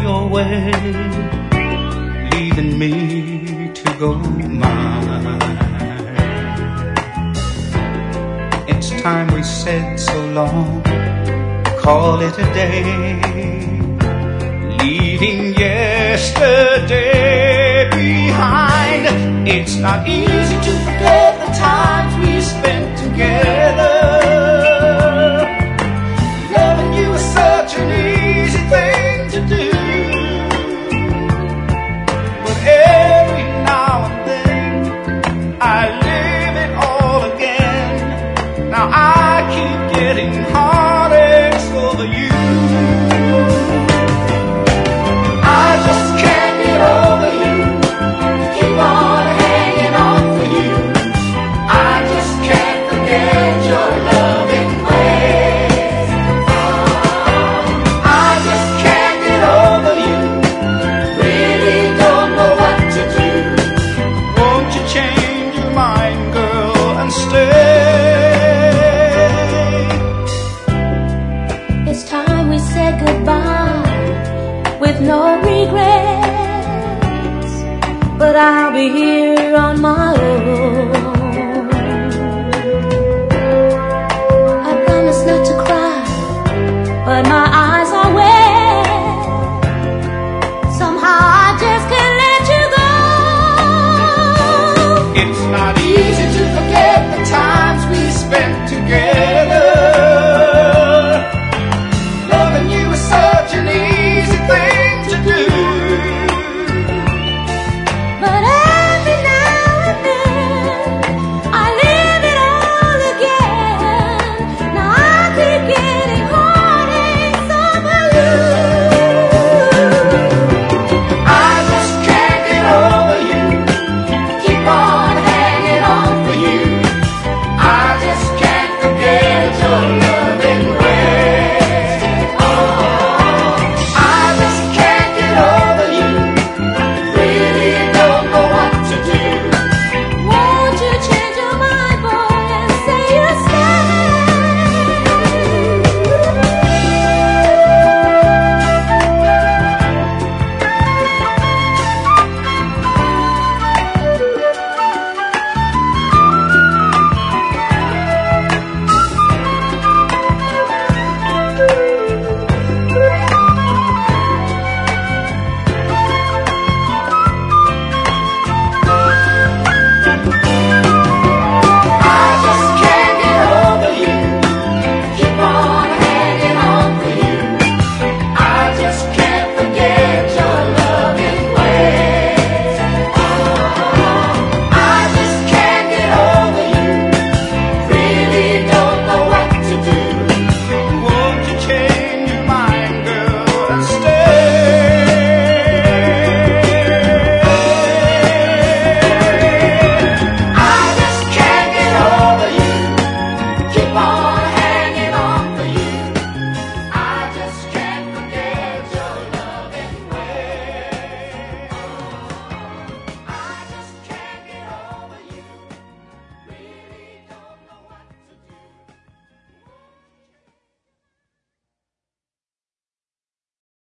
your way, leaving me to go mine. It's time we said so long, call it a day, leaving yesterday behind. It's not easy to forget the times we spent together. Loving you is such an easy thing to do, but every now and then I live it all again. Now I keep getting heartaches over you. I just can't get over you, keep on hanging on for you. I just can't forget your loving ways. I just can't get over you, really don't know what to do. Won't you change your mind, girl, and stay? It's time we said goodbye with no regrets, but I'll be here on my